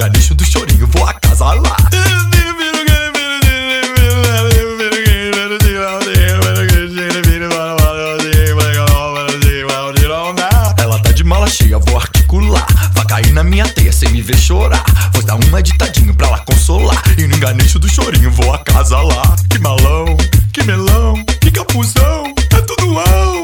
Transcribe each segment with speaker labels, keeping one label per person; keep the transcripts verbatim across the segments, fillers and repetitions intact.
Speaker 1: enganicho do chorinho, vou acasalar. Ela tá de mala cheia, vou articular. Vai cair na minha teia sem me ver chorar. Vou dar uma ditadinho pra ela consolar. E no enganicho do chorinho vou acasalar. Que malão, que melão, que capuzão, é tudo ão.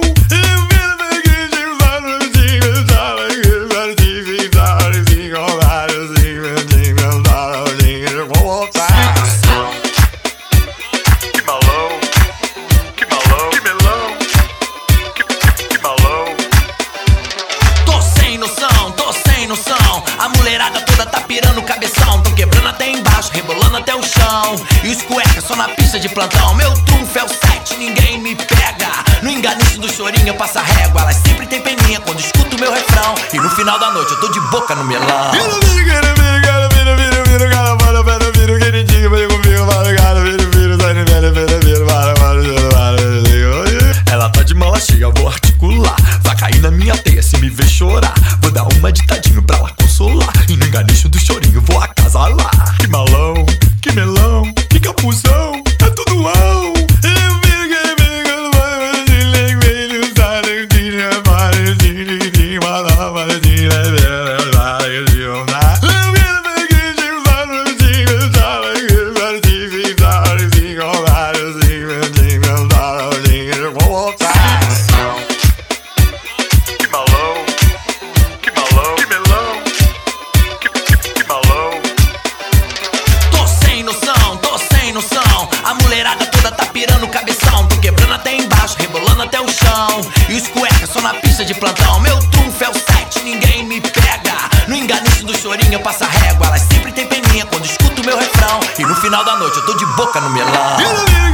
Speaker 2: A mulherada toda tá pirando o cabeção. Tão quebrando até embaixo, rebolando até o chão. E os cuecas só na pista de plantão. Meu trunfo é o sete, ninguém me pega. No enganiço do chorinho eu passo a régua. Elas sempre tem peninha quando escuto o meu refrão. E no final da noite eu tô de boca no melão. Ela tá de mala cheia, vou articular. Vai cair na minha teia se me ver chorar. Vou dar uma ditadinho pra ela consolar. E no enganicho do chorinho vou acasalar. Que malão, que melão, que capuzão, é tudo ão. A mulherada toda tá pirando o cabeção. Tô quebrando até embaixo, rebolando até o chão. E os cuecas só na pista de plantão. Meu trunfo é o sete, ninguém me pega. No enganiço do chorinho eu passo a régua. Elas sempre tem peninha quando escuto o meu refrão. E no final da noite eu tô de boca no melão.